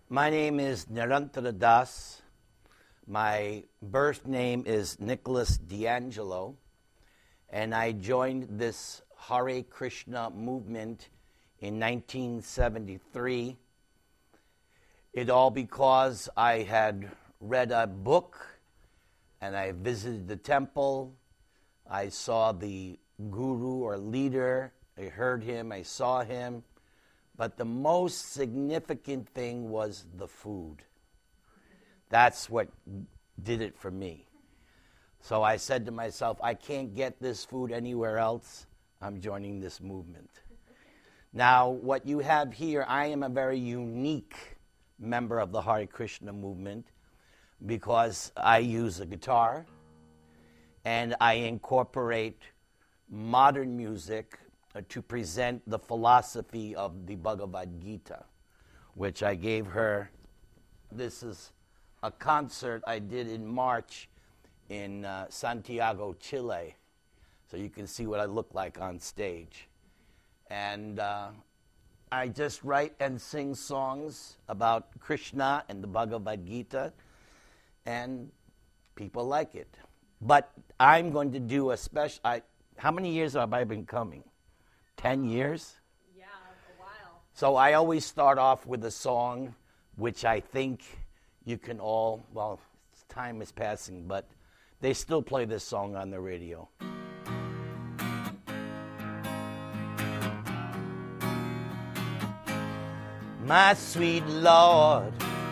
My name is Narantara Das. My birth name is Nicholas D'Angelo, and I joined this Hare Krishna movement in 1973. It all because I had read a book, and I visited the temple. I saw the guru or leader. I heard him. I saw him. But the most significant thing was the food. That's what did it for me. So I said to myself, I can't get this food anywhere else. I'm joining this movement. Now, what you have here, I am a very unique member of the Hare Krishna movement because I use a guitar and I incorporate modern music to present the philosophy of the Bhagavad Gita, which I gave her. This is a concert I did in March in Santiago, Chile. So you can see what I look like on stage. And I just write and sing songs about Krishna and the Bhagavad Gita, and people like it. But I'm going to do a special. How many years have I been coming? 10 years? Yeah, a while. So I always start off with a song which I think you can all, well, time is passing, but they still play this song on the radio. My sweet Lord,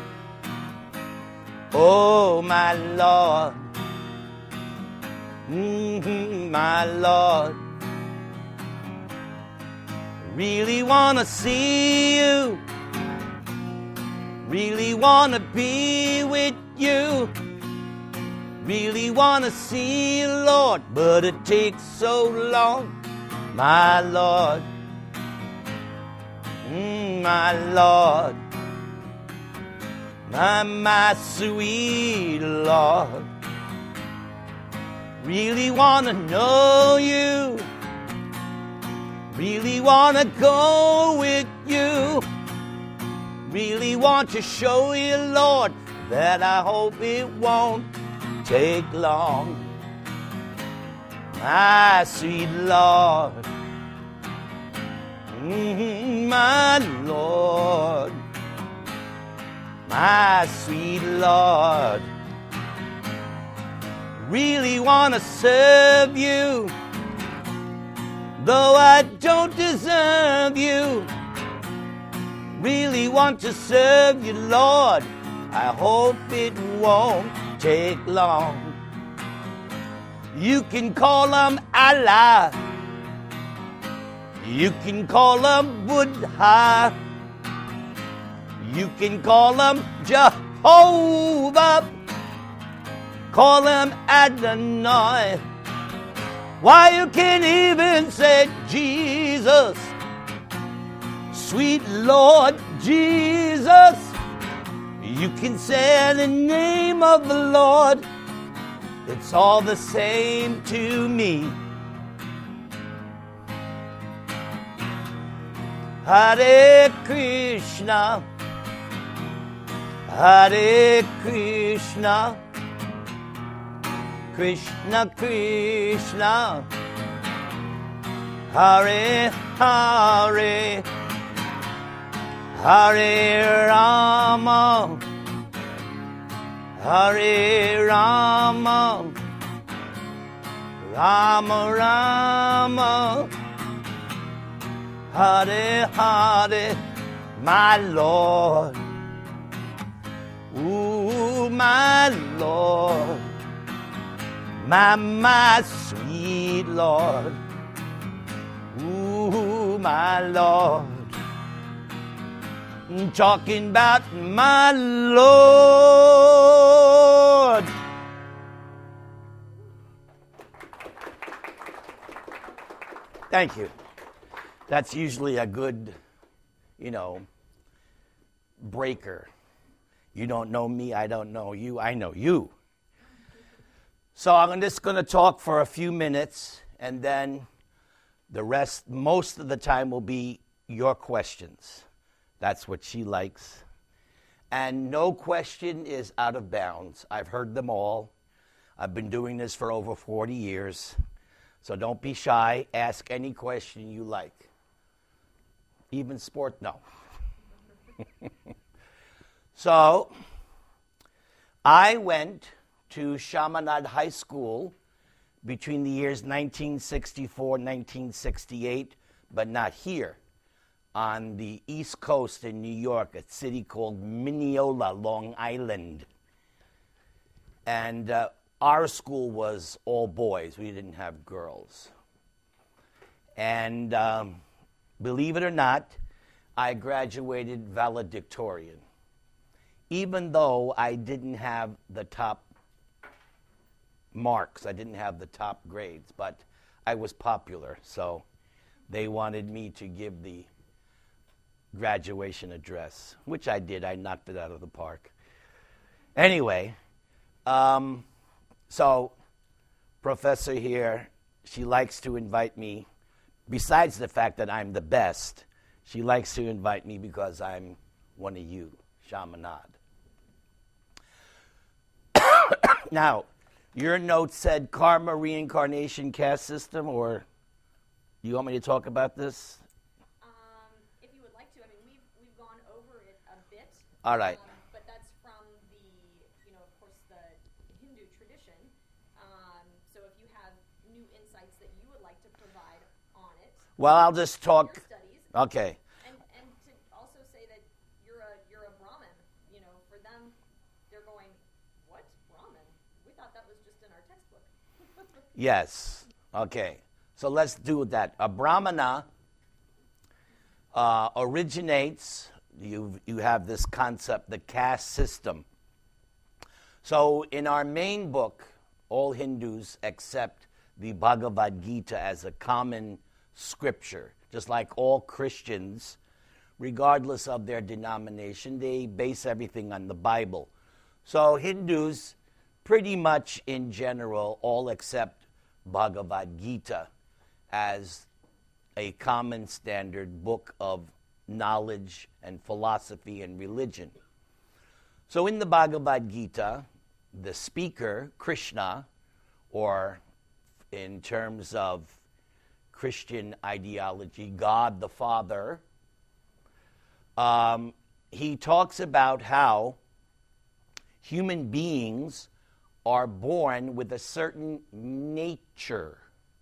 oh my Lord, my Lord, really want to see you, really want to be with you, really want to see you, Lord, but it takes so long, my Lord, my Lord, my sweet Lord, really want to know you, really want to go with you. Really want to show you, Lord, that I hope it won't take long. My sweet Lord, my Lord, my sweet Lord. Really want to serve you, though I don't deserve you. Really want to serve you, Lord. I hope it won't take long. You can call him Allah. You can call him Buddha. You can call him Jehovah. Call him Adonai. Why, you can even say Jesus, sweet Lord Jesus. You can say the name of the Lord. It's all the same to me. Hare Krishna, Hare Krishna, Krishna Krishna, Hare Hare, Hare Rama, Hare Rama, Rama Rama, Hare Hare, my Lord, ooh, my Lord, my sweet Lord, ooh, my Lord. I'm talking about my Lord. Thank you. That's usually a good, breaker. You don't know me, I don't know you, I know you. So I'm just going to talk for a few minutes, and then the rest, most of the time, will be your questions. That's what she likes. And no question is out of bounds. I've heard them all. I've been doing this for over 40 years. So don't be shy. Ask any question you like. Even sport, no. So I went to Chaminade High School between the years 1964 and 1968, but not here. On the East Coast in New York, a city called Mineola, Long Island. And our school was all boys. We didn't have girls. And believe it or not, I graduated valedictorian. Even though I didn't have the top marks, I didn't have the top grades, but I was popular, so they wanted me to give the graduation address, which I did. I knocked it out of the park. Anyway, so Professor here, she likes to invite me, besides the fact that I'm the best, she likes to invite me because I'm one of you, Chaminade. Now, your note said karma, reincarnation, caste system, or do you want me to talk about this? If you would like to, I mean, we've gone over it a bit. All right. But that's from the, of course, the Hindu tradition. So if you have new insights that you would like to provide on it. Well, I'll just talk. Your studies. Okay. And to also say that you're a Brahmin. For them, they're going, what? Brahmin? We thought that was just in our textbook. Yes. Okay. So let's do that. A Brahmana originates, you have this concept, the caste system. So in our main book, all Hindus accept the Bhagavad Gita as a common scripture. Just like all Christians, regardless of their denomination, they base everything on the Bible. So Hindus, pretty much in general, all accept Bhagavad Gita as a common standard book of knowledge and philosophy and religion. So in the Bhagavad Gita, the speaker, Krishna, or in terms of Christian ideology, God the Father, he talks about how human beings are born with a certain nature.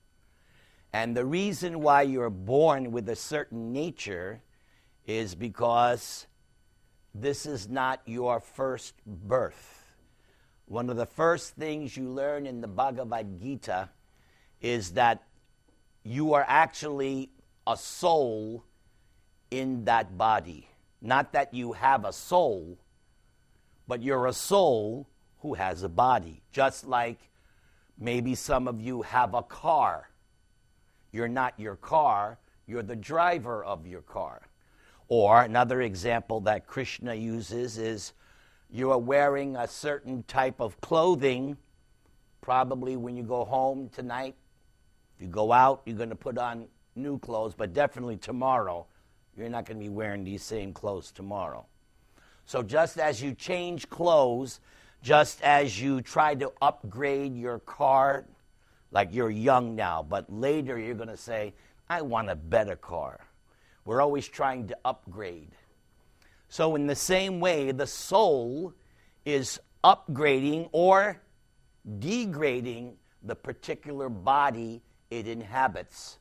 And the reason why you're born with a certain nature is because this is not your first birth. One of the first things you learn in the Bhagavad Gita is that you are actually a soul in that body. Not that you have a soul, but you're a soul who has a body. Just like maybe some of you have a car. You're not your car, you're the driver of your car. Or another example that Krishna uses is you are wearing a certain type of clothing, probably when you go home tonight. If you go out, you're going to put on new clothes, but definitely tomorrow, you're not going to be wearing these same clothes tomorrow. So just as you change clothes, just as you try to upgrade your car, like you're young now, but later you're going to say, I want a better car. We're always trying to upgrade. So in the same way, the soul is upgrading or degrading the particular body it inhabits.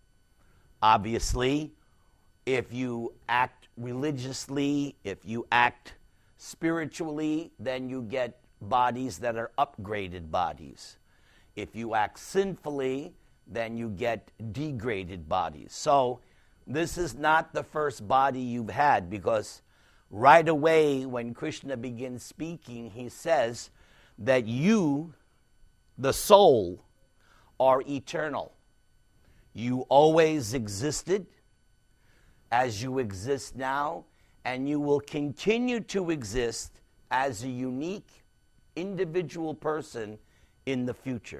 Obviously, if you act religiously, if you act spiritually, then you get bodies that are upgraded bodies. If you act sinfully, then you get degraded bodies. So this is not the first body you've had, because right away when Krishna begins speaking, he says that you, the soul, are eternal. You always existed as you exist now, and you will continue to exist as a unique individual person in the future.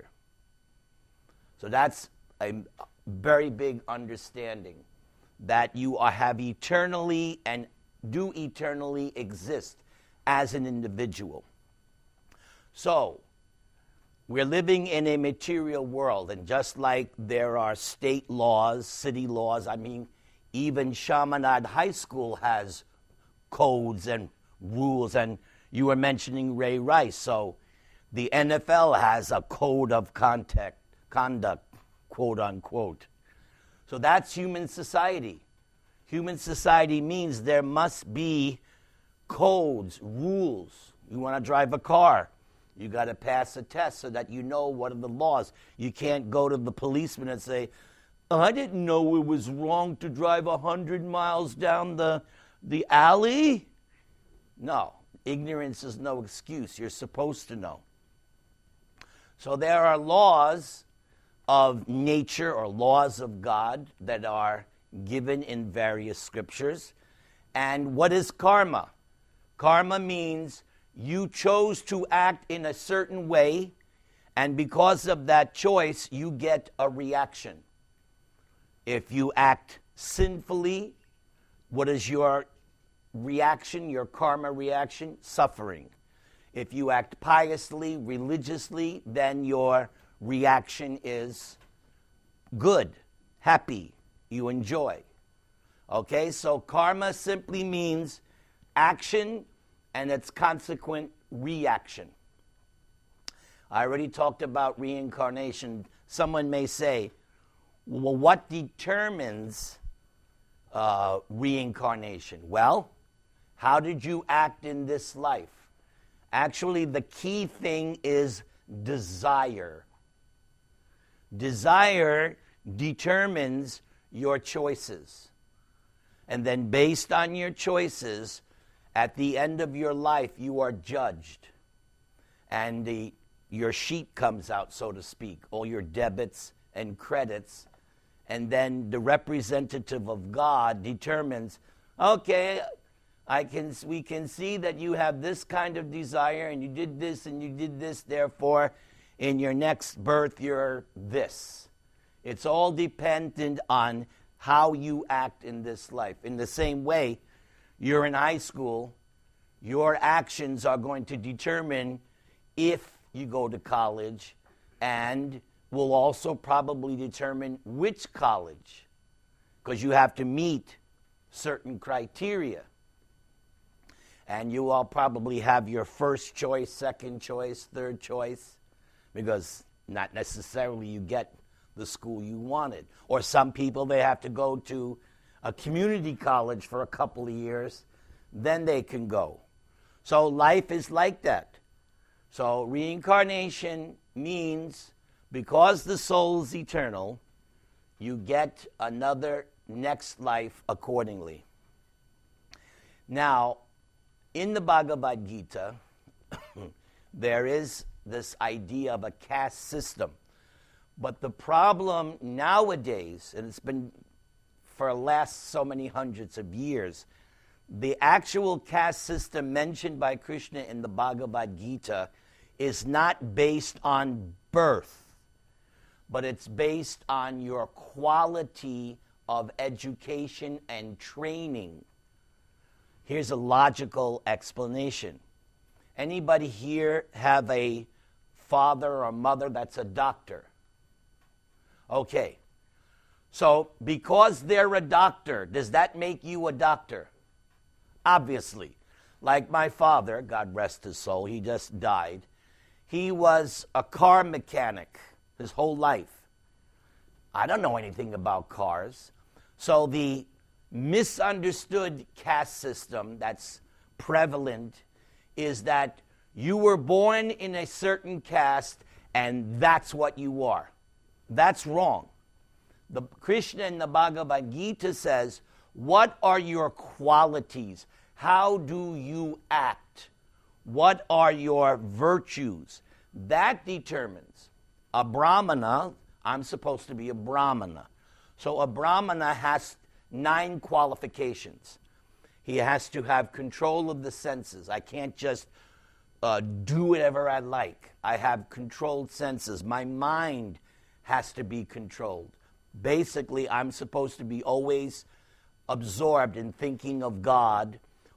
So that's a very big understanding, that you have eternally and do eternally exist as an individual. So, we're living in a material world, and just like there are state laws, city laws, even Chaminade High School has codes and rules, and you were mentioning Ray Rice, so the NFL has a code of conduct, quote unquote. So that's human society. Human society means there must be codes, rules. You want to drive a car, you got to pass a test so that you know what are the laws. You can't go to the policeman and say, I didn't know it was wrong to drive 100 miles down the alley. No, ignorance is no excuse. You're supposed to know. So there are laws of nature or laws of God that are given in various scriptures. And what is karma? Karma means you chose to act in a certain way, and because of that choice, you get a reaction. If you act sinfully, what is your reaction, your karma reaction? Suffering. If you act piously, religiously, then your reaction is good, happy, you enjoy. Okay, so karma simply means action and its consequent reaction. I already talked about reincarnation. Someone may say, well, what determines reincarnation? Well, how did you act in this life? Actually, the key thing is desire. Desire determines your choices. And then based on your choices, at the end of your life, you are judged. And your sheet comes out, so to speak, all your debits and credits. And then the representative of God determines, okay, we can see that you have this kind of desire, and you did this, and you did this, therefore, in your next birth, you're this. It's all dependent on how you act in this life. In the same way, you're in high school, your actions are going to determine if you go to college, and will also probably determine which college, because you have to meet certain criteria. And you all probably have your first choice, second choice, third choice, because not necessarily you get the school you wanted. Or some people, they have to go to a community college for a couple of years, then they can go. So life is like that. So reincarnation means because the soul is eternal, you get another next life accordingly. Now, in the Bhagavad Gita, there is this idea of a caste system. But the problem nowadays, and it's been for the last so many hundreds of years, the actual caste system mentioned by Krishna in the Bhagavad Gita is not based on birth, but it's based on your quality of education and training. Here's a logical explanation. Anybody here have a father or mother that's a doctor? Okay. So because they're a doctor, does that make you a doctor? Obviously. Like my father, God rest his soul, he just died. He was a car mechanic his whole life. I don't know anything about cars. So the misunderstood caste system that's prevalent is that you were born in a certain caste and that's what you are. That's wrong. The Krishna in the Bhagavad Gita says, what are your qualities? How do you act? What are your virtues? That determines. A Brahmana, I'm supposed to be a Brahmana. So a Brahmana has 9 qualifications. He has to have control of the senses. I can't just do whatever I like. I have controlled senses. My mind has to be controlled. Basically, I'm supposed to be always absorbed in thinking of God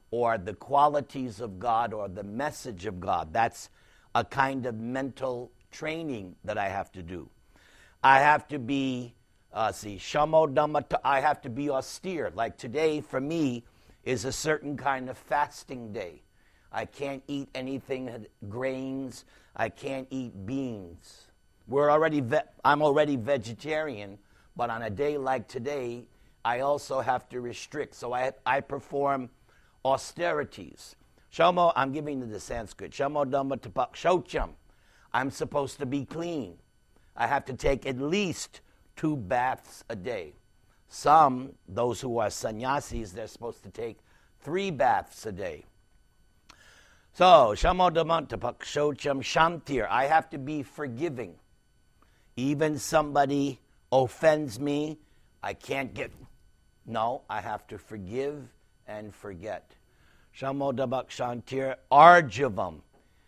or the qualities of God or the message of God. That's a kind of mental training that I have to do. I have to be, Shamo Dhamma, I have to be austere. Like today, for me, is a certain kind of fasting day. I can't eat anything, grains. I can't eat beans. I'm already vegetarian, but on a day like today, I also have to restrict. So I perform austerities. Shamo, I'm giving you the Sanskrit. Shamo Dhamma Tapak Shocham. I'm supposed to be clean. I have to take at least 2 baths a day. Some, those who are sannyasis, they're supposed to take 3 baths a day. So, Shamo Dhamma Tapak Shocham Shantir. I have to be forgiving. Even somebody offends me, I can't get... No, I have to forgive and forget. Shamo Dhamma Shantir Arjavam.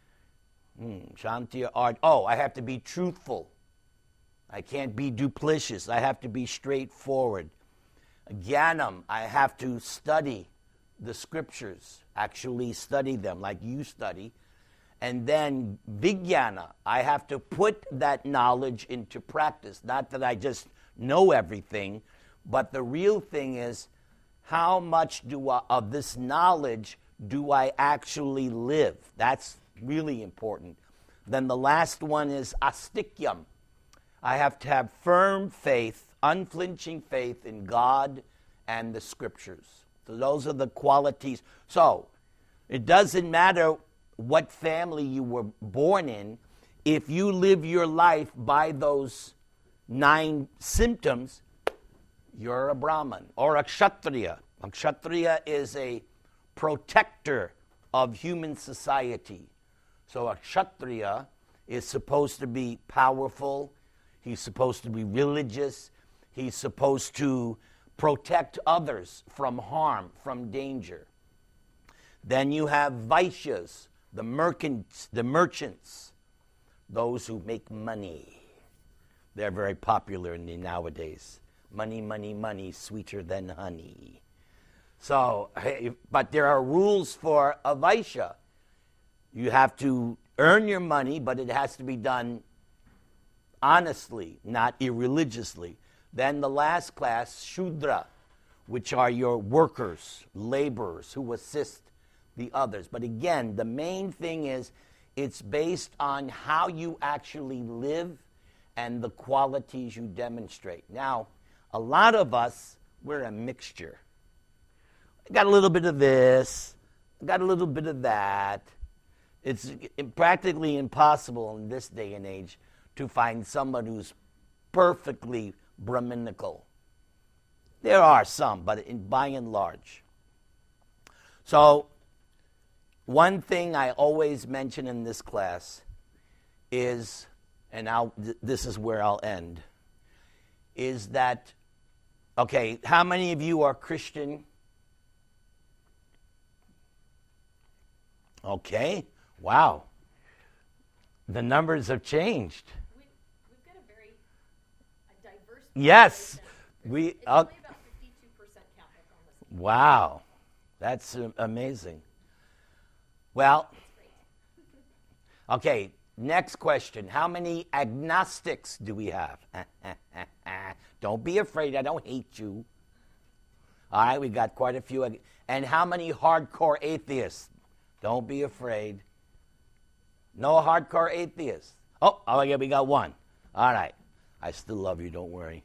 Shantir Arj. Oh, I have to be truthful. I can't be duplicitous. I have to be straightforward. Jnanam, I have to study the scriptures, actually study them like you study. And then Vijnana, I have to put that knowledge into practice. Not that I just know everything, but the real thing is, how much of this knowledge do I actually live? That's really important. Then the last one is astikyam. I have to have firm faith, unflinching faith in God and the scriptures. So those are the qualities. So it doesn't matter what family you were born in. If you live your life by those 9 symptoms, you're a Brahman or a Kshatriya. A Kshatriya is a protector of human society. So a Kshatriya is supposed to be powerful. He's supposed to be religious. He's supposed to protect others from harm, from danger. Then you have Vaishyas, the merchants, those who make money. They're very popular nowadays. Money, money, money, sweeter than honey. So, but there are rules for a Vaishya. You have to earn your money, but it has to be done honestly, not irreligiously. Then the last class, Shudra, which are your workers, laborers who assist the others. But again, the main thing is it's based on how you actually live and the qualities you demonstrate. Now, a lot of us, we're a mixture. I got a little bit of this, I got a little bit of that. It's practically impossible in this day and age to find someone who's perfectly Brahminical. There are some, but by and large. So, one thing I always mention in this class is, and this is where I'll end, is that, okay, how many of you are Christian? Okay, wow. The numbers have changed. We've got a very diverse... Yes. It's only about 52% Catholic on this. Wow, that's amazing. Well, okay, next question. How many agnostics do we have? Don't be afraid, I don't hate you. All right, we got quite a few. And how many hardcore atheists? Don't be afraid. No hardcore atheists. Oh, yeah, we got one. All right. I still love you, don't worry.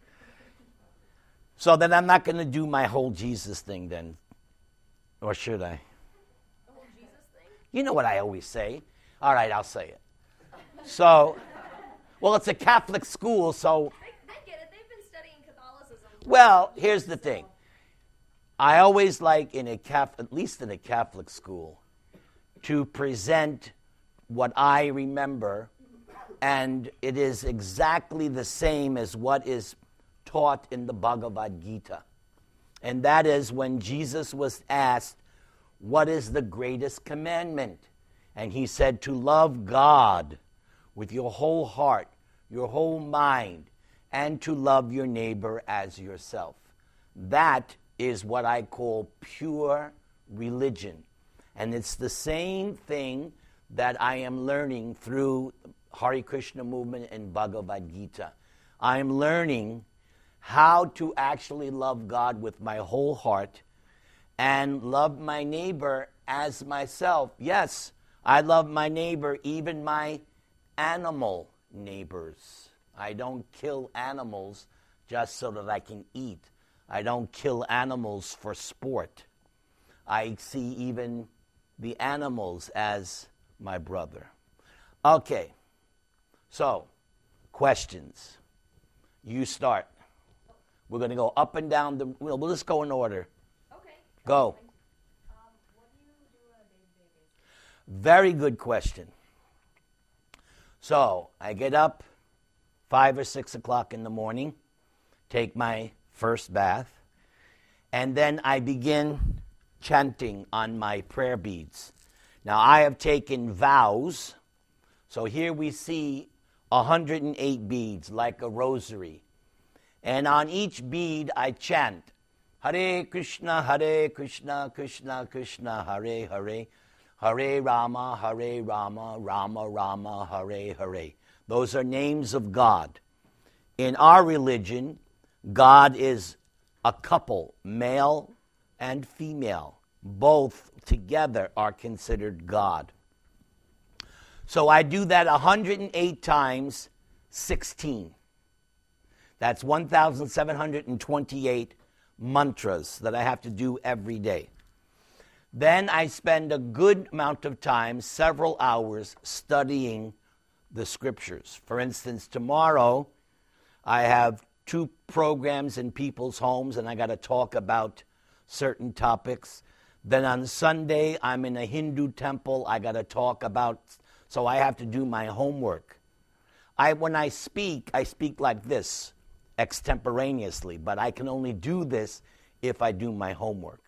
So then I'm not going to do my whole Jesus thing then. Or should I? The whole Jesus thing? You know what I always say. All right, I'll say it. So, well, it's a Catholic school, so... I get it. They've been studying Catholicism. Well, here's the thing. I always like, at least in a Catholic school, to present what I remember, and it is exactly the same as what is taught in the Bhagavad Gita. And that is when Jesus was asked, what is the greatest commandment? And he said, to love God with your whole heart, your whole mind, and to love your neighbor as yourself. That is what I call pure religion. And it's the same thing that I am learning through Hare Krishna movement and Bhagavad Gita. I am learning how to actually love God with my whole heart and love my neighbor as myself. Yes, I love my neighbor, even my animal neighbors. I don't kill animals just so that I can eat. I don't kill animals for sport. I see even the animals as my brother. Okay, so questions. You start. We're going to go up and down we'll just go in order. Okay. Go. What do you do on a day-to-day basis? Very good question. So I get up 5 or 6 o'clock in the morning, take my first bath, and then I begin chanting on my prayer beads. Now I have taken vows, so here we see 108 beads like a rosary. And on each bead I chant, Hare Krishna, Krishna Krishna, Hare Hare, Hare Rama, Rama Rama, Hare Hare. Those are names of God. In our religion, God is a couple, male and female. Both together are considered God. So I do that 108 times 16. That's 1,728 mantras that I have to do every day. Then I spend a good amount of time, several hours, studying the scriptures. For instance, tomorrow I have 2 programs in people's homes, and I got to talk about certain topics. Then on Sunday, I'm in a Hindu temple. I got to talk about, so I have to do my homework. When I speak like this, extemporaneously, but I can only do this if I do my homework.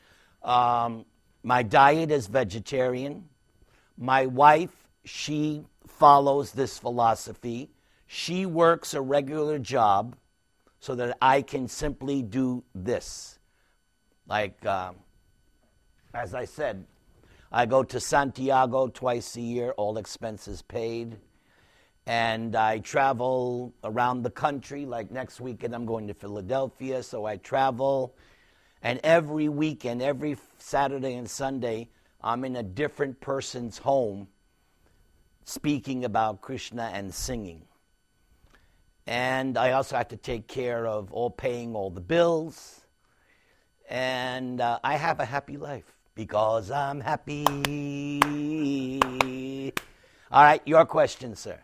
My diet is vegetarian. My wife, she follows this philosophy. She works a regular job so that I can simply do this. Like, as I said, I go to Santiago twice a year, all expenses paid. And I travel around the country. Like next weekend, I'm going to Philadelphia, so I travel. And every weekend, every Saturday and Sunday, I'm in a different person's home speaking about Krishna and singing. And I also have to take care of paying all the bills. And I have a happy life because I'm happy. All right, your question, sir.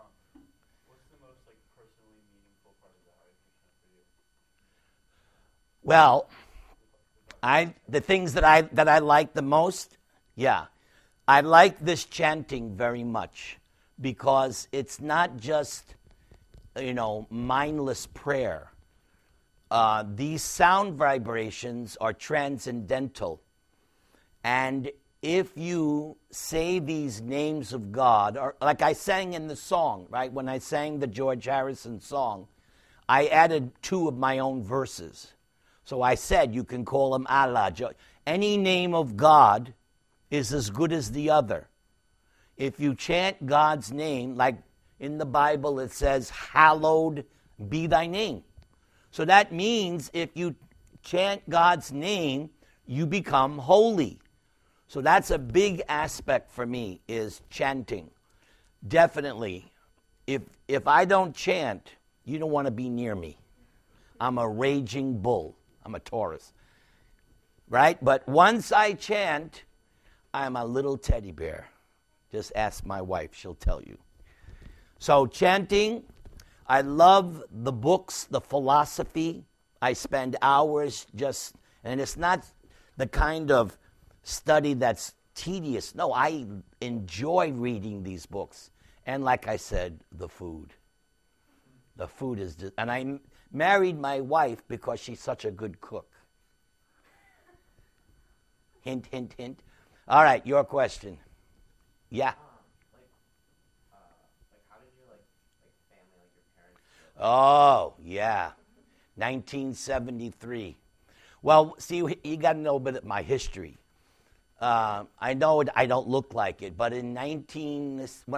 Well, the things that I like the most, I like this chanting very much because it's not just, mindless prayer. These sound vibrations are transcendental. And if you say these names of God, or like I sang in the song, right? When I sang the George Harrison song, I added 2 of my own verses. So I said you can call him Allah. Any name of God is as good as the other. If you chant God's name, like in the Bible it says, hallowed be thy name. So that means if you chant God's name, you become holy. So that's a big aspect for me, is chanting. Definitely. If I don't chant, you don't want to be near me. I'm a raging bull. I'm a Taurus, right? But once I chant, I'm a little teddy bear. Just ask my wife, she'll tell you. So chanting, I love the books, the philosophy. I spend hours and it's not the kind of study that's tedious. No, I enjoy reading these books. And like I said, the food. The food is and I married my wife because she's such a good cook. Hint, hint, hint. All right, your question. Yeah. How did your family, your parents? Oh, yeah. 1973. Well, see, you got to know a bit of my history. I know I don't look like it, but in when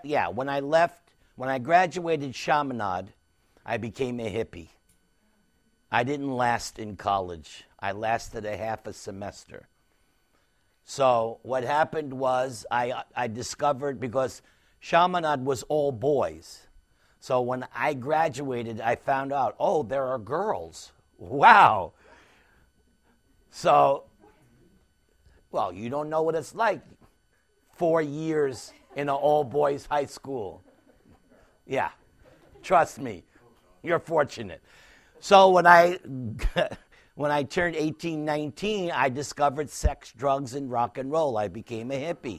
I graduated Chaminade, I became a hippie. I didn't last in college. I lasted a half a semester. So what happened was I discovered, because Chaminade was all boys. So when I graduated, I found out, oh, there are girls. Wow. So, well, you don't know what it's like. 4 years in an all-boys high school. Yeah, trust me, you're fortunate. So when I turned 18, 19, I discovered sex, drugs, and rock and roll. I became a hippie.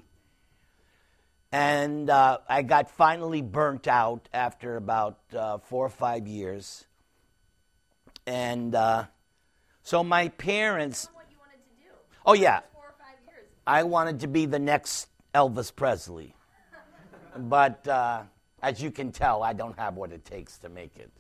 And I got finally burnt out after about 4 or 5 years. And so my parents... What you wanted to do? Oh, yeah. 4 or 5 years. I wanted to be the next Elvis Presley. But as you can tell, I don't have what it takes to make it.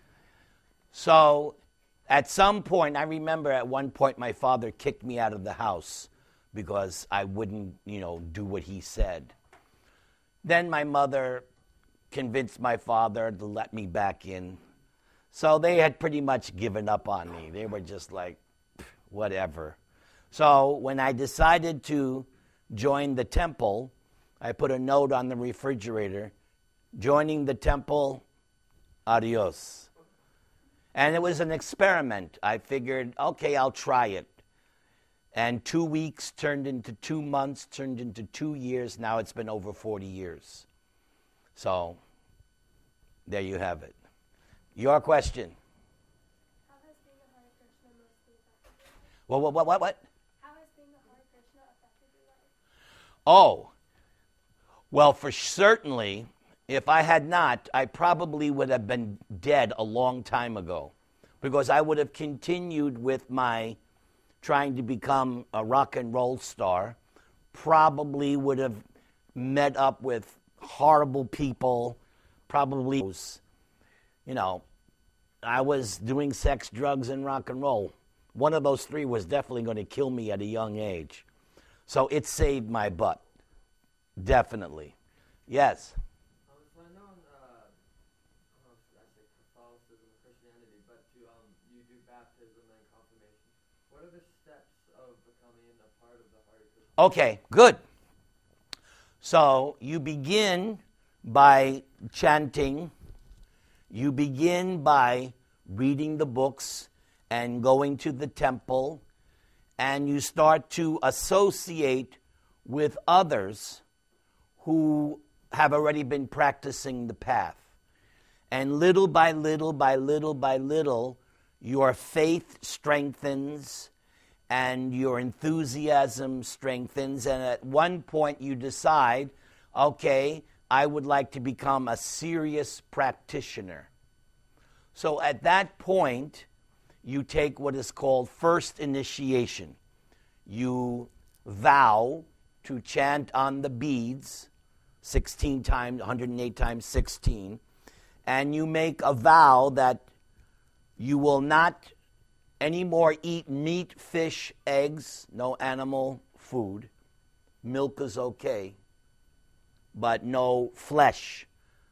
So at some point, I remember at one point my father kicked me out of the house because I wouldn't, do what he said. Then my mother convinced my father to let me back in. So they had pretty much given up on me. They were just like, whatever. So when I decided to join the temple, I put a note on the refrigerator, joining the temple, adios. And it was an experiment. I figured, okay, I'll try it. And 2 weeks turned into 2 months, turned into 2 years. Now it's been over 40 years. So there you have it. Your question. How has being a Hare Krishna mostly affected your life? What? How has being a Hare Krishna affected your life? Oh, well, for certainly, if I had not, I probably would have been dead a long time ago, because I would have continued with my trying to become a rock and roll star, probably would have met up with horrible people, probably, I was doing sex, drugs, and rock and roll. One of those three was definitely going to kill me at a young age. So it saved my butt, definitely. Yes? So I know in, I don't know if I say Catholicism or Christianity, but you do baptism and confirmation. What are the steps of becoming a part of the Hare Krishna? Okay, good. So you begin by chanting. You begin by reading the books and going to the temple, and you start to associate with others who have already been practicing the path. And little by little, by little by little, your faith strengthens and your enthusiasm strengthens. And at one point you decide, okay, I would like to become a serious practitioner. So at that point, you take what is called first initiation. You vow to chant on the beads 16 times, 108 times 16, and you make a vow that you will not anymore eat meat, fish, eggs, no animal food. Milk is okay, but no flesh.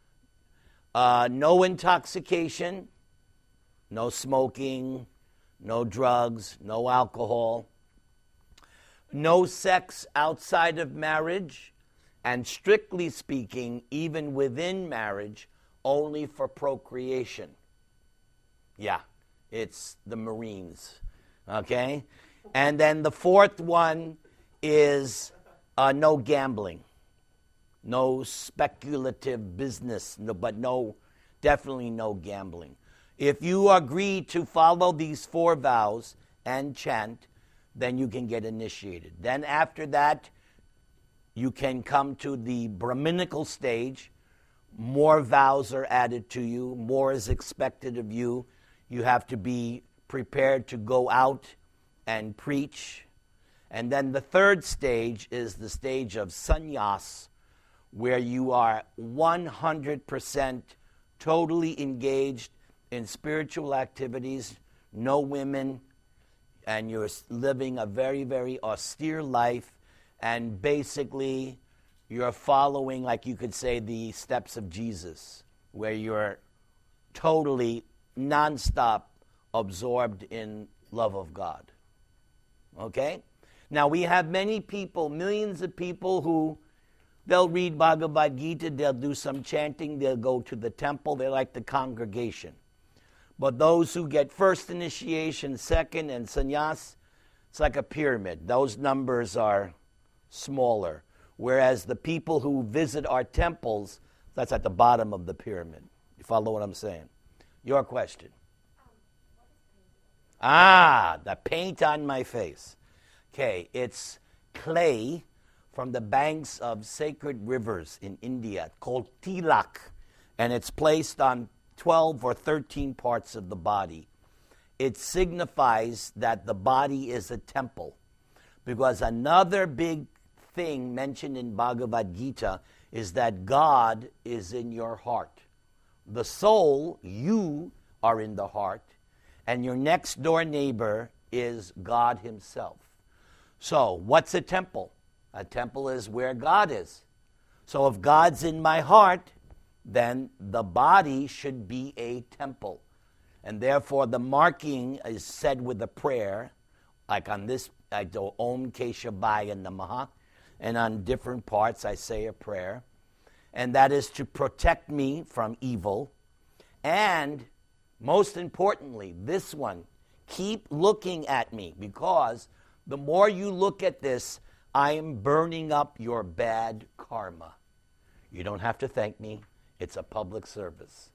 No intoxication, no smoking, no drugs, no alcohol, no sex outside of marriage, and strictly speaking, even within marriage, only for procreation. Yeah, it's the Marines, okay? And then the fourth one is no gambling, no speculative business, definitely no gambling. If you agree to follow these 4 vows and chant, then you can get initiated. Then after that, you can come to the Brahminical stage. More vows are added to you. More is expected of you. You have to be prepared to go out and preach. And then the third stage is the stage of sannyas, where you are 100% totally engaged in spiritual activities, no women, and you're living a very, very austere life, and basically you're following, like you could say, the steps of Jesus, where you're totally nonstop absorbed in love of God. Okay? Now, we have many people, millions of people who they'll read Bhagavad Gita, they'll do some chanting, they'll go to the temple, they're like the congregation. But those who get first initiation, second, and sannyas, it's like a pyramid. Those numbers are smaller. Whereas the people who visit our temples, that's at the bottom of the pyramid. You follow what I'm saying? Your question. The paint on my face. Okay, it's clay from the banks of sacred rivers in India called tilak, and it's placed on 12 or 13 parts of the body. It signifies that the body is a temple, because another big thing mentioned in Bhagavad Gita is that God is in your heart. The soul, you, are in the heart, and your next door neighbor is God himself. So, what's a temple? A temple is where God is. So if God's in my heart, then the body should be a temple. And therefore the marking is said with a prayer, like on this, I do Om Keshavaya Namaha, and on different parts I say a prayer. And that is to protect me from evil. And most importantly, this one, keep looking at me, because the more you look at this, I am burning up your bad karma. You don't have to thank me. It's a public service.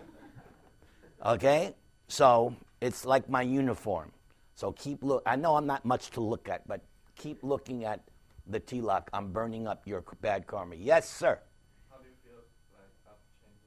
Okay? So it's like my uniform. So keep look. I know I'm not much to look at, but keep looking at the tilak. I'm burning up your bad karma. Yes, sir. How do you feel like after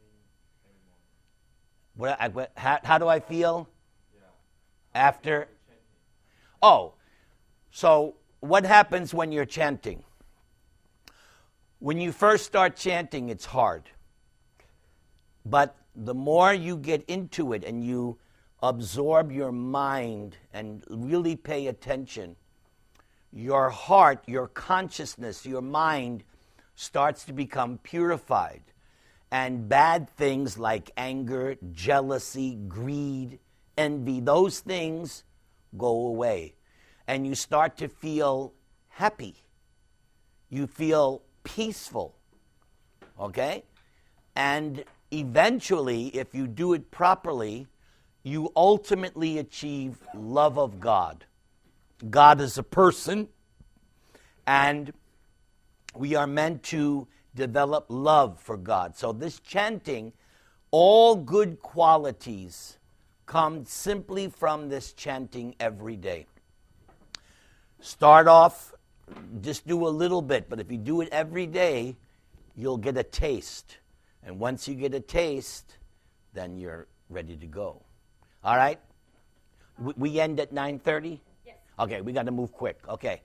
chanting every morning? How do I feel? Yeah. After? Chanting. Oh, so what happens when you're chanting? When you first start chanting, it's hard. But the more you get into it and you absorb your mind and really pay attention, your heart, your consciousness, your mind starts to become purified. And bad things like anger, jealousy, greed, envy, those things go away. And you start to feel happy. You feel peaceful. Okay? And eventually, if you do it properly, you ultimately achieve love of God. God is a person, and we are meant to develop love for God. So this chanting, all good qualities come simply from this chanting every day. Start off, just do a little bit, but if you do it every day, you'll get a taste. And once you get a taste, then you're ready to go. All right? We end at 9:30? Yes. Okay, we got to move quick. Okay.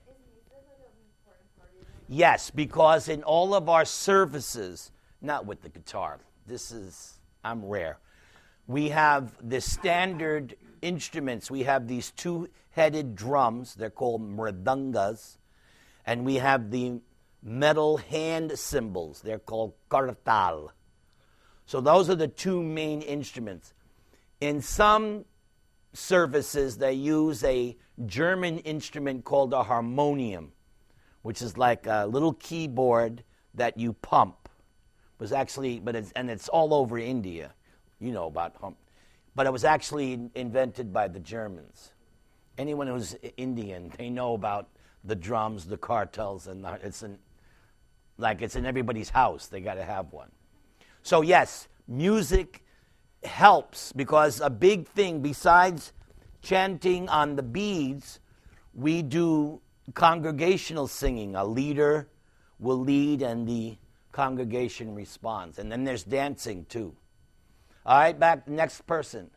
Yes, because in all of our services, not with the guitar, I'm rare. We have the standard instruments. We have these two-headed drums. They're called mridangas. And we have the metal hand cymbals. They're called kartal. So those are the two main instruments. In some services, they use a German instrument called a harmonium, which is like a little keyboard that you pump. It's all over India. You know about hump. But it was actually invented by the Germans. Anyone who's Indian, they know about the drums, the kartals, and it's in everybody's house. They got to have one. So yes, music helps, because a big thing besides chanting on the beads, we do congregational singing. A leader will lead and the congregation responds. And then there's dancing too. All right, back next person.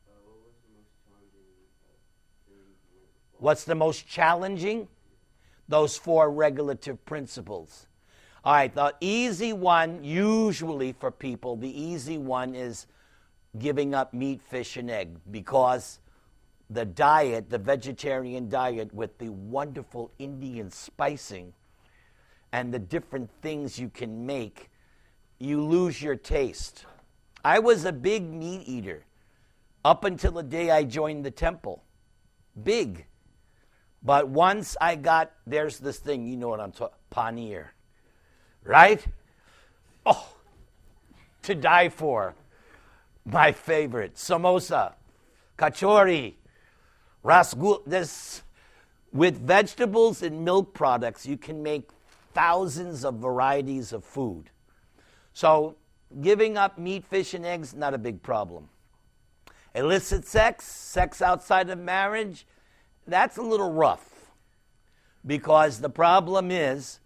What's the most challenging? Those 4 regulative principles. All right, the easy one, usually for people, the easy one is giving up meat, fish, and egg, because the diet, the vegetarian diet, with the wonderful Indian spicing and the different things you can make, you lose your taste. I was a big meat eater up until the day I joined the temple. Big. But once I got, there's this thing, you know what I'm talking, paneer, right? Oh, to die for. My favorite. Samosa, kachori, rasgulla. This, with vegetables and milk products, you can make thousands of varieties of food. So giving up meat, fish, and eggs, not a big problem. Illicit sex, sex outside of marriage, that's a little rough. Because the problem is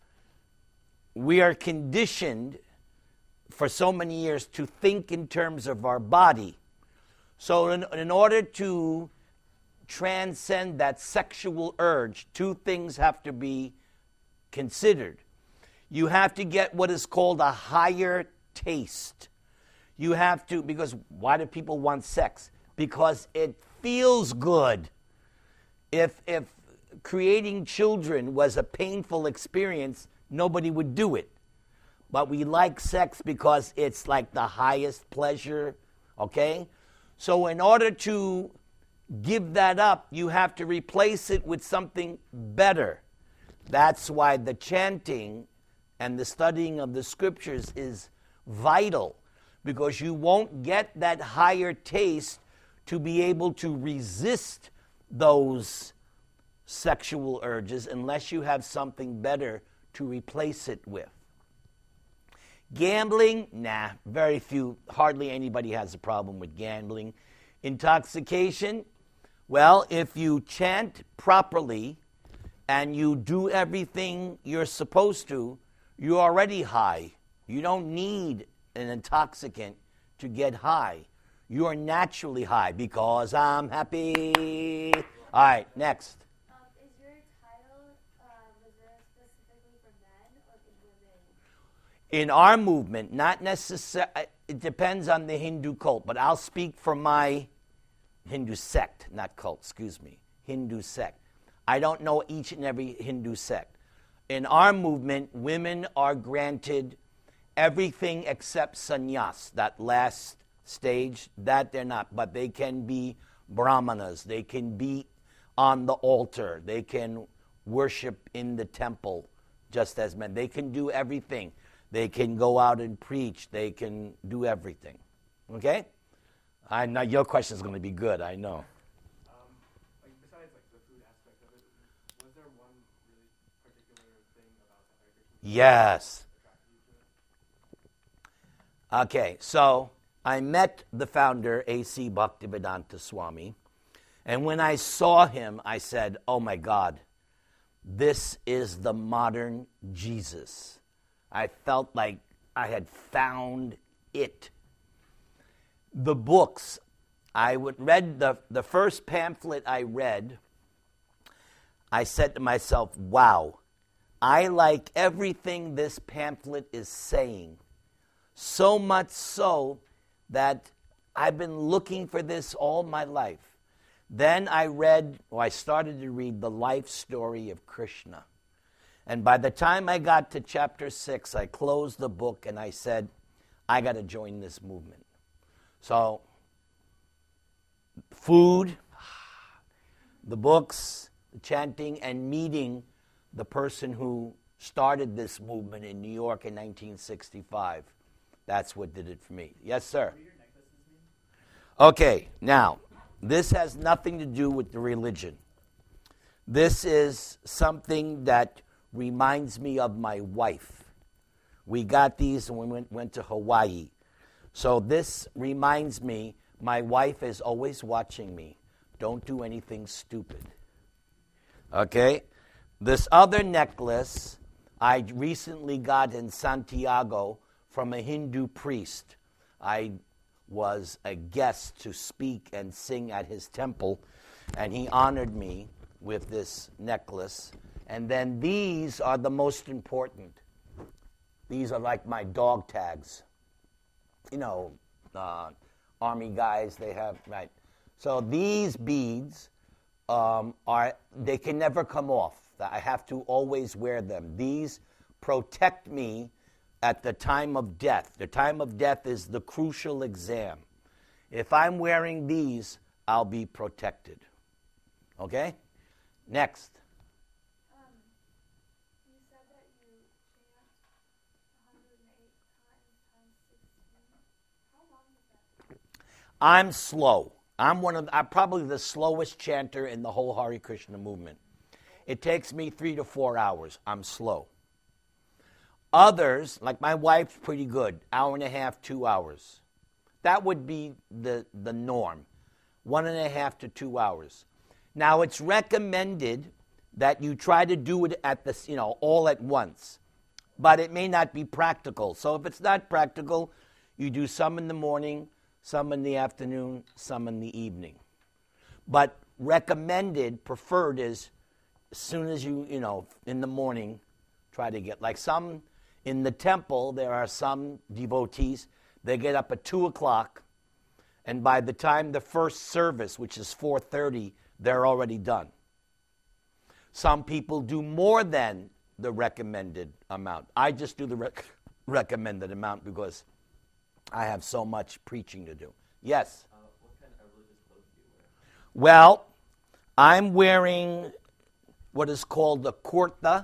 we are conditioned for so many years to think in terms of our body. So in order to transcend that sexual urge, two things have to be considered. You have to get what is called a higher taste. You have to, because why do people want sex? Because it feels good. If creating children was a painful experience, nobody would do it. But we like sex because it's like the highest pleasure, okay? So in order to give that up, you have to replace it with something better. That's why the chanting and the studying of the scriptures is vital, because you won't get that higher taste to be able to resist those sexual urges unless you have something better to replace it with. Gambling, nah, very few, hardly anybody has a problem with gambling. Intoxication, well, if you chant properly and you do everything you're supposed to, you're already high. You don't need an intoxicant to get high. You are naturally high because I'm happy. All right, next. Is your title reserved specifically for men or for women? In our movement, not necessarily, it depends on the Hindu cult, but I'll speak for my Hindu sect, not cult, excuse me, Hindu sect. I don't know each and every Hindu sect. In our movement, women are granted everything except sannyas, that last stage, that they're not. But they can be brahmanas, they can be on the altar, they can worship in the temple just as men. They can do everything. They can go out and preach. They can do everything. Okay? I know your question is going to be good, I know. Besides the food aspect of it, was there one really particular thing about the Hare Krishna Yes. that attracted you to it? Okay, so I met the founder, A.C. Bhaktivedanta Swami, and when I saw him, I said, oh my God, this is the modern Jesus. I felt like I had found it. The books, I read the first pamphlet I read, I said to myself, wow, I like everything this pamphlet is saying. So much so that I've been looking for this all my life. Then I started to read the life story of Krishna. And by the time I got to chapter 6, I closed the book and I said, I got to join this movement. So, food, the books, the chanting, and meeting the person who started this movement in New York in 1965. That's what did it for me. Yes, sir? Okay, now, this has nothing to do with the religion. This is something that reminds me of my wife. We got these when we went to Hawaii. So this reminds me, my wife is always watching me. Don't do anything stupid. Okay? This other necklace I recently got in Santiago from a Hindu priest. I was a guest to speak and sing at his temple, and he honored me with this necklace. And then these are the most important. These are like my dog tags. You know, Army guys, they have, right? So these beads they can never come off. I have to always wear them. These protect me at the time of death. The time of death is the crucial exam. If I'm wearing these, I'll be protected. Okay? Next. You said that you chant 108 times 16. How long is that? I'm slow. I'm probably the slowest chanter in the whole Hare Krishna movement. It takes me 3 to 4 hours. I'm slow. Others, like my wife's pretty good, hour and a half, 2 hours. That would be the norm, 1.5 to 2 hours. Now, it's recommended that you try to do it at all at once, but it may not be practical. So if it's not practical, you do some in the morning, some in the afternoon, some in the evening. But recommended, preferred is as soon as you in the morning, try to get, like some in the temple, there are some devotees, they get up at 2 o'clock, and by the time the first service, which is 4:30, they're already done. Some people do more than the recommended amount. I just do the recommended amount because I have so much preaching to do. Yes? What kind of religious clothes do you wear? Well, I'm wearing what is called the kurta,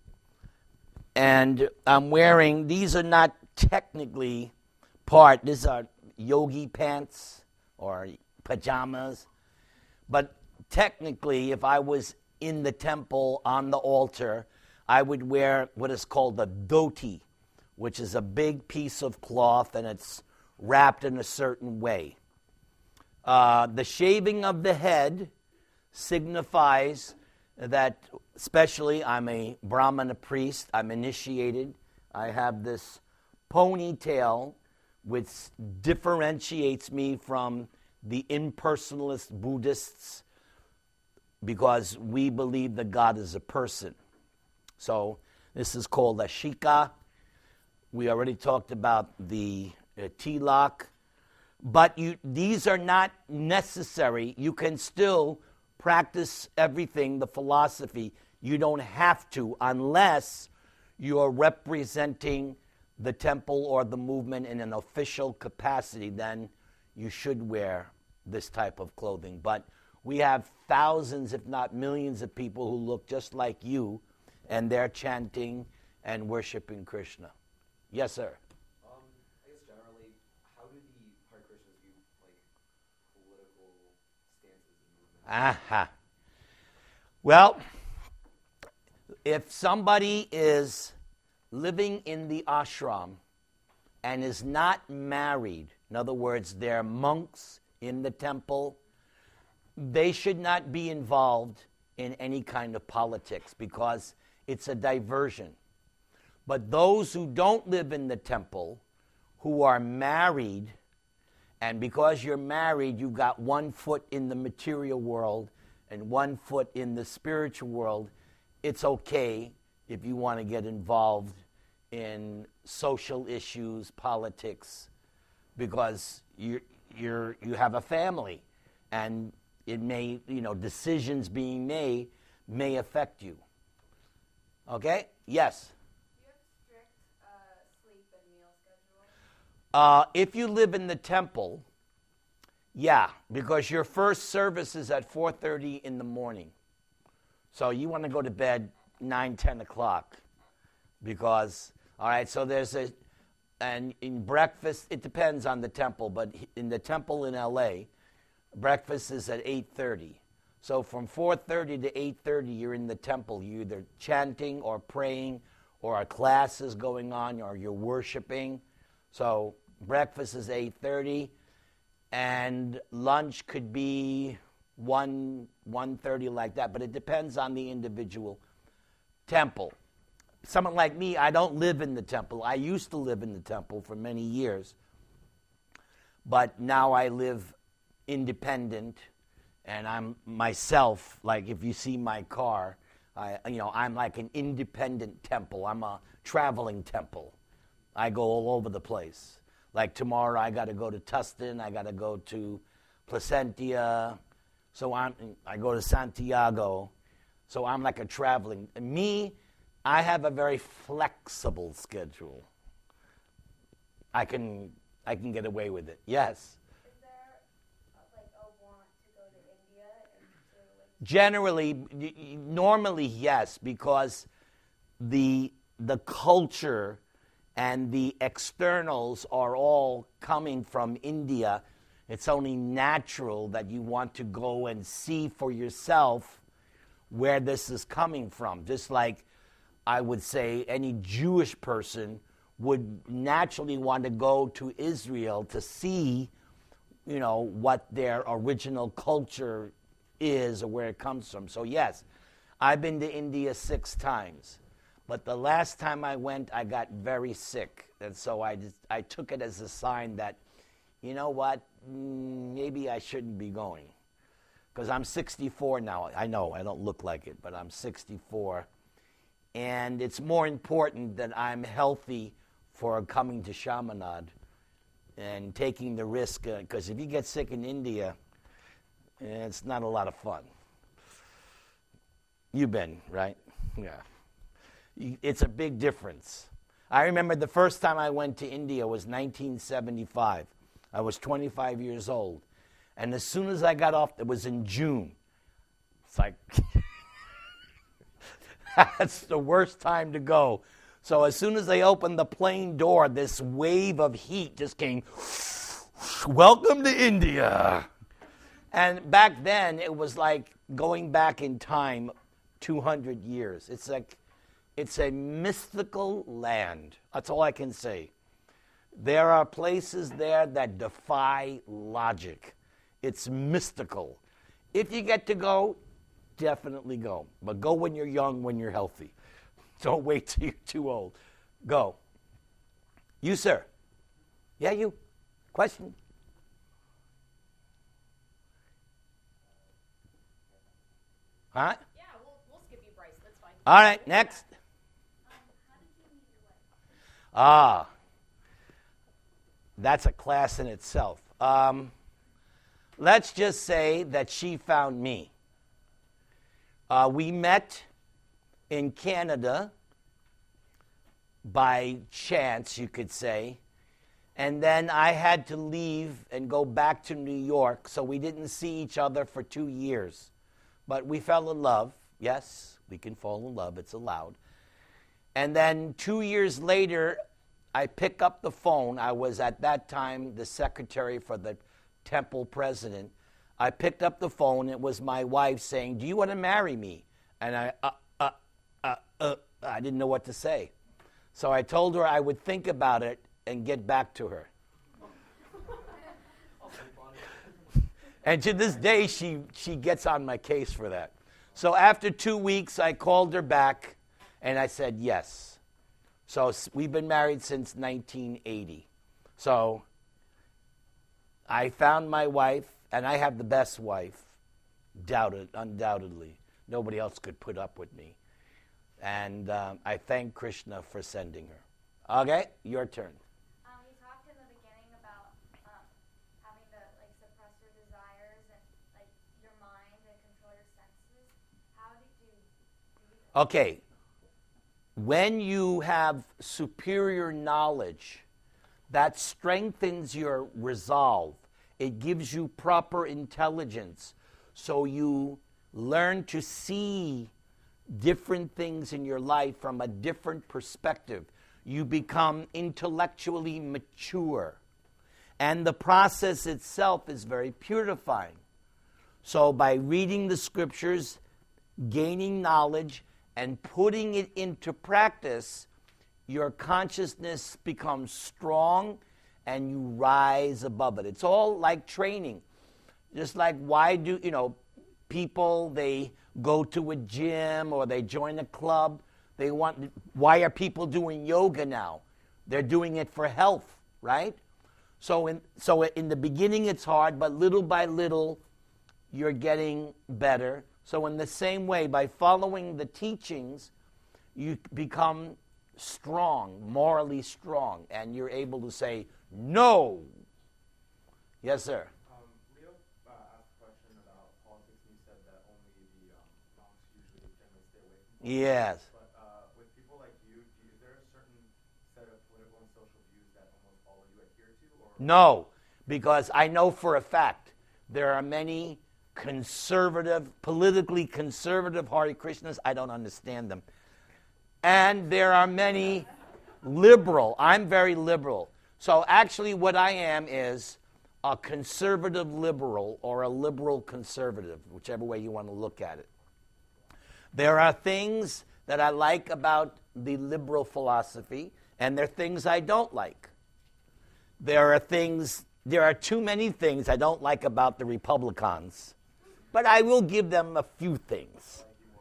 and I'm wearing, these are not technically these are yogi pants or pajamas, but technically if I was in the temple on the altar, I would wear what is called the dhoti, which is a big piece of cloth and it's wrapped in a certain way. The shaving of the head signifies that, especially I'm a Brahmana priest, I'm initiated, I have this ponytail which differentiates me from the impersonalist Buddhists because we believe that God is a person. So this is called a shika. We already talked about the tilak. But these are not necessary. You can still practice everything, the philosophy. You don't have to unless you're representing the temple or the movement in an official capacity. Then you should wear this type of clothing. But we have thousands, if not millions, of people who look just like you, and they're chanting and worshiping Krishna. Yes, sir. I guess generally, how do the Hare Krishnas view political stances and movements? Aha. Well, if somebody is living in the ashram and is not married, in other words, they're monks in the temple, they should not be involved in any kind of politics because it's a diversion. But those who don't live in the temple, who are married, and because you're married, you've got 1 foot in the material world and 1 foot in the spiritual world, it's okay if you want to get involved in social issues, politics, because you have a family, and it may, decisions being made may affect you. Okay? Yes? Do you have strict sleep and meal schedule? If you live in the temple, yeah, because your first service is at 4:30 in the morning. So you want to go to bed 9, 10 o'clock because, all right, so and in breakfast, it depends on the temple, but in the temple in L.A., breakfast is at 8:30. So from 4:30 to 8:30, you're in the temple. You're either chanting or praying or a class is going on or you're worshiping. So breakfast is 8:30 and lunch could be 1:30 like that, but it depends on the individual temple. Someone like me, I don't live in the temple. I used to live in the temple for many years, but now I live independent, and I'm myself. Like if you see my car, I'm like an independent temple. I'm a traveling temple. I go all over the place. Like tomorrow, I got to go to Tustin. I got to go to Placentia. So I go to Santiago. So I'm like a traveling. Me, I have a very flexible schedule. I can get away with it. Yes. Is there like a want to go to India and to like? Generally, normally yes, because the culture and the externals are all coming from India. It's only natural that you want to go and see for yourself where this is coming from. Just like I would say any Jewish person would naturally want to go to Israel to see, what their original culture is or where it comes from. So yes, I've been to India 6 times. But the last time I went, I got very sick. And so I took it as a sign that, you know what, maybe I shouldn't be going. Because I'm 64 now. I know I don't look like it, but I'm 64. And it's more important that I'm healthy for coming to Chaminade and taking the risk. Because if you get sick in India, it's not a lot of fun. You've been, right? Yeah. It's a big difference. I remember the first time I went to India was 1975. I was 25 years old. And as soon as I got off, it was in June. It's like, that's the worst time to go. So as soon as they opened the plane door, this wave of heat just came, welcome to India. And back then, it was like going back in time 200 years. It's a mystical land. That's all I can say. There are places there that defy logic. It's mystical. If you get to go, definitely go. But go when you're young, when you're healthy. Don't wait till you're too old. Go. You, sir. Yeah, you. Question? Huh? Yeah, we'll skip you, Bryce. That's fine. All right, next. How did you meet your wife? That's a class in itself. Let's just say that she found me. We met in Canada by chance, you could say. And then I had to leave and go back to New York, so we didn't see each other for 2 years. But we fell in love. Yes, we can fall in love. It's allowed. And then 2 years later, I pick up the phone. I was at that time the secretary for the temple president. I picked up the phone. It was my wife saying, "Do you want to marry me?" And I didn't know what to say. So I told her I would think about it and get back to her. And to this day, she gets on my case for that. So after 2 weeks, I called her back, and I said yes. So we've been married since 1980. So I found my wife, and I have the best wife, undoubtedly. Nobody else could put up with me. And I thank Krishna for sending her. Okay, your turn. You talked in the beginning about having to suppress your desires and your mind and control your senses. How did you do that? Okay. When you have superior knowledge, that strengthens your resolve. It gives you proper intelligence. So you learn to see different things in your life from a different perspective. You become intellectually mature. And the process itself is very purifying. So by reading the scriptures, gaining knowledge, and putting it into practice, your consciousness becomes strong and you rise above it. It's all like training. Just like why do, people, they go to a gym or they join a club. Why are people doing yoga now? They're doing it for health, right? So in the beginning it's hard, but little by little you're getting better. So in the same way, by following the teachings, you become strong, morally strong, and you're able to say, no. Yes, sir. Leo, Yes. But with people like you, is there a certain set of political and social views that almost all of you adhere to? Or No, because I know for a fact there are many conservative, politically conservative Hare Krishnas. I don't understand them. And there are many liberal. I'm very liberal. So actually what I am is a conservative liberal or a liberal conservative, whichever way you want to look at it. There are things that I like about the liberal philosophy, and there are things I don't like. There are too many things I don't like about the Republicans, but I will give them a few things.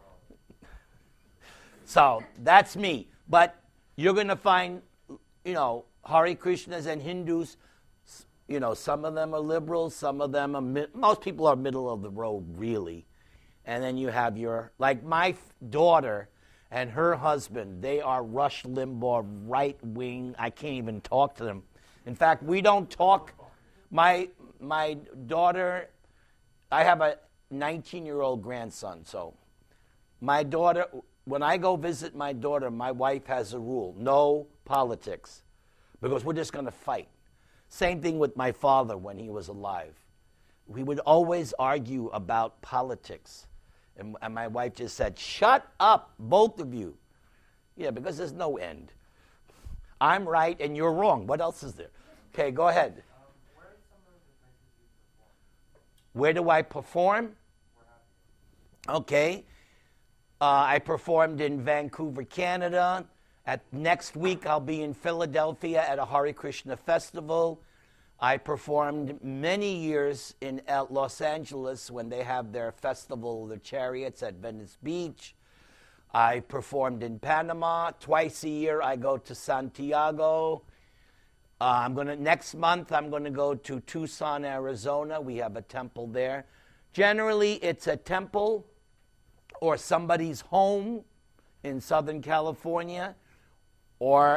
So that's me. But you're going to find, Hare Krishnas and Hindus, some of them are liberals, some of them are, most people are middle of the road, really. And then you have like my daughter and her husband, they are Rush Limbaugh right wing. I can't even talk to them. In fact, we don't talk. My daughter, I have a 19-year-old grandson, so my daughter, when I go visit my daughter, my wife has a rule: no politics, because we're just going to fight. Same thing with my father when he was alive. We would always argue about politics. And my wife just said, shut up, both of you. Yeah, because there's no end. I'm right and you're wrong. What else is there? Okay, go ahead. where are some of the places you perform? Where do I perform? Okay. I performed in Vancouver, Canada. Next week, I'll be in Philadelphia at a Hare Krishna festival. I performed many years in Los Angeles when they have their festival of the chariots at Venice Beach. I performed in Panama. Twice a year, I go to Santiago. Next month, I'm going to go to Tucson, Arizona. We have a temple there. Generally, it's a temple or somebody's home in Southern California, or,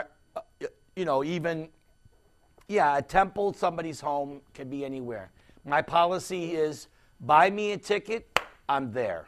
a temple, somebody's home, can be anywhere. My policy is buy me a ticket, I'm there.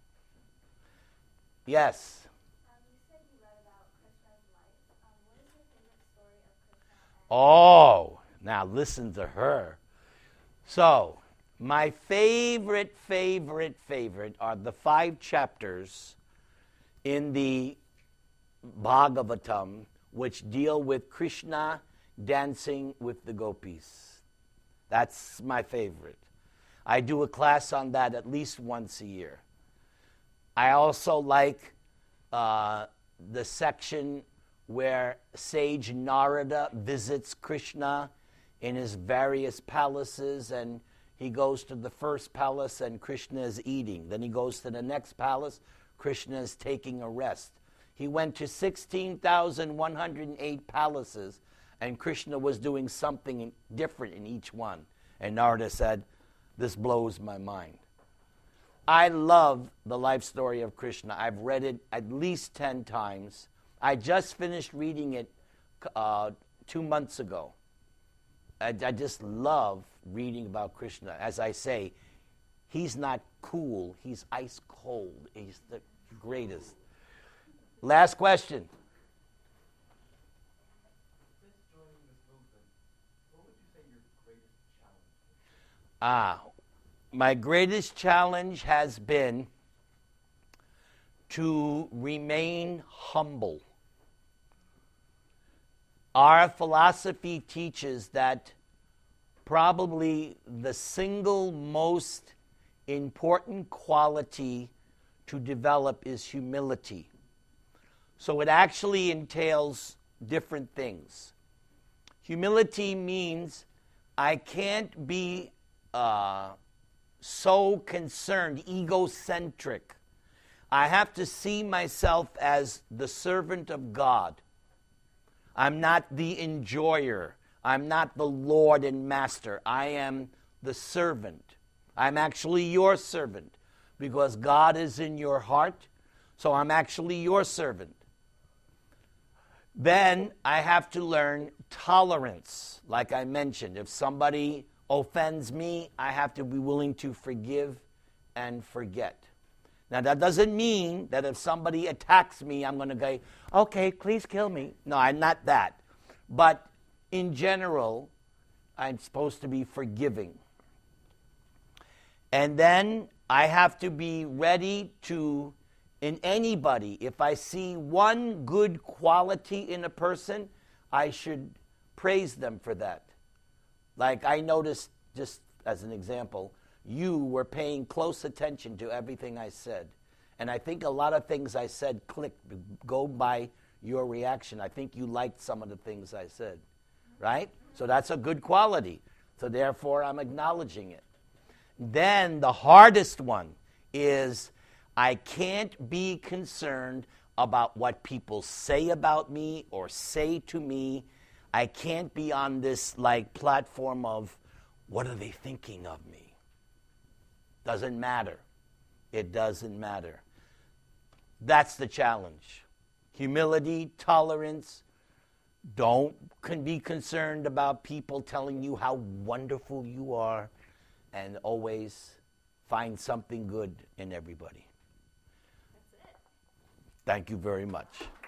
Yes? You said you read about Krishna's life. What is your favorite story of Krishna? Oh, now listen to her. So, my favorite are the 5 chapters in the Bhagavatam which deal with Krishna dancing with the gopis. That's my favorite. I do a class on that at least once a year. I also like the section where sage Narada visits Krishna in his various palaces, and he goes to the first palace and Krishna is eating. Then he goes to the next palace, Krishna is taking a rest. He went to 16,108 palaces, and Krishna was doing something different in each one. And Narada said, this blows my mind. I love the life story of Krishna. I've read it at least 10 times. I just finished reading it 2 months ago. I just love reading about Krishna. As I say, he's not cool, he's ice cold. He's the greatest. Last question. Since joining this movement, what would you say your greatest challenge is? My greatest challenge has been to remain humble. Our philosophy teaches that probably the single most important quality to develop is humility. So it actually entails different things. Humility means I can't be so concerned, egocentric. I have to see myself as the servant of God. I'm not the enjoyer. I'm not the Lord and Master. I am the servant. I'm actually your servant because God is in your heart, so I'm actually your servant. Then I have to learn tolerance. Like I mentioned, if somebody offends me, I have to be willing to forgive and forget. Now, that doesn't mean that if somebody attacks me, I'm going to go, okay, please kill me. No, I'm not that. But in general, I'm supposed to be forgiving. And then I have to be ready to, in anybody, if I see one good quality in a person, I should praise them for that. Like I noticed, just as an example, you were paying close attention to everything I said. And I think a lot of things I said clicked, go by your reaction. I think you liked some of the things I said, right? So that's a good quality. So therefore, I'm acknowledging it. Then the hardest one is I can't be concerned about what people say about me or say to me. I can't be on this like platform of what are they thinking of me? Doesn't matter. It doesn't matter. That's the challenge. Humility, tolerance. Don't be concerned about people telling you how wonderful you are, and always find something good in everybody. That's it. Thank you very much.